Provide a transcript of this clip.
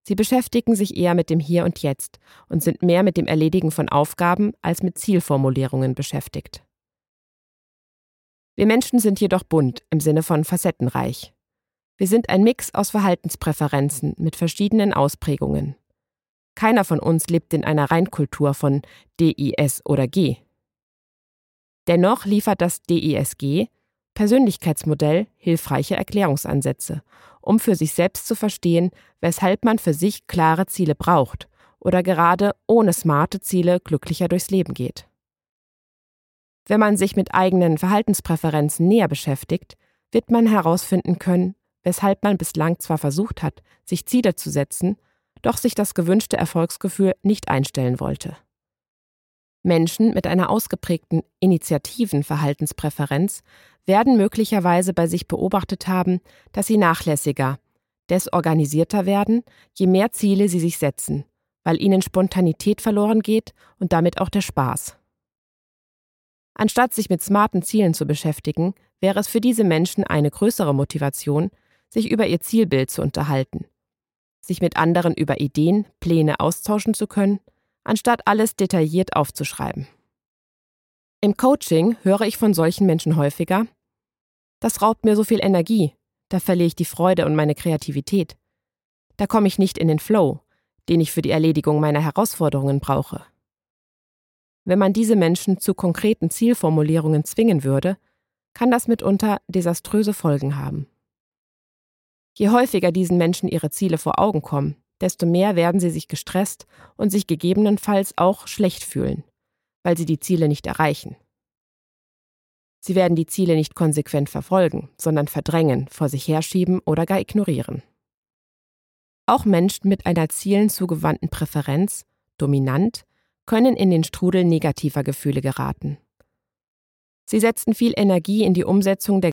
Sie beschäftigen sich eher mit dem Hier und Jetzt und sind mehr mit dem Erledigen von Aufgaben als mit Zielformulierungen beschäftigt. Wir Menschen sind jedoch bunt im Sinne von facettenreich. Wir sind ein Mix aus Verhaltenspräferenzen mit verschiedenen Ausprägungen. Keiner von uns lebt in einer Reinkultur von DIS oder G. Dennoch liefert das DISG Persönlichkeitsmodell hilfreiche Erklärungsansätze, um für sich selbst zu verstehen, weshalb man für sich klare Ziele braucht oder gerade ohne smarte Ziele glücklicher durchs Leben geht. Wenn man sich mit eigenen Verhaltenspräferenzen näher beschäftigt, wird man herausfinden können, weshalb man bislang zwar versucht hat, sich Ziele zu setzen, doch sich das gewünschte Erfolgsgefühl nicht einstellen wollte. Menschen mit einer ausgeprägten initiativen Verhaltenspräferenz werden möglicherweise bei sich beobachtet haben, dass sie nachlässiger, desorganisierter werden, je mehr Ziele sie sich setzen, weil ihnen Spontanität verloren geht und damit auch der Spaß. Anstatt sich mit smarten Zielen zu beschäftigen, wäre es für diese Menschen eine größere Motivation, sich über ihr Zielbild zu unterhalten, sich mit anderen über Ideen, Pläne austauschen zu können, anstatt alles detailliert aufzuschreiben. Im Coaching höre ich von solchen Menschen häufiger: Das raubt mir so viel Energie, da verliere ich die Freude und meine Kreativität. Da komme ich nicht in den Flow, den ich für die Erledigung meiner Herausforderungen brauche. Wenn man diese Menschen zu konkreten Zielformulierungen zwingen würde, kann das mitunter desaströse Folgen haben. Je häufiger diesen Menschen ihre Ziele vor Augen kommen, desto mehr werden sie sich gestresst und sich gegebenenfalls auch schlecht fühlen, weil sie die Ziele nicht erreichen. Sie werden die Ziele nicht konsequent verfolgen, sondern verdrängen, vor sich herschieben oder gar ignorieren. Auch Menschen mit einer Zielen zugewandten Präferenz, dominant, können in den Strudel negativer Gefühle geraten. Sie setzen viel Energie in die Umsetzung der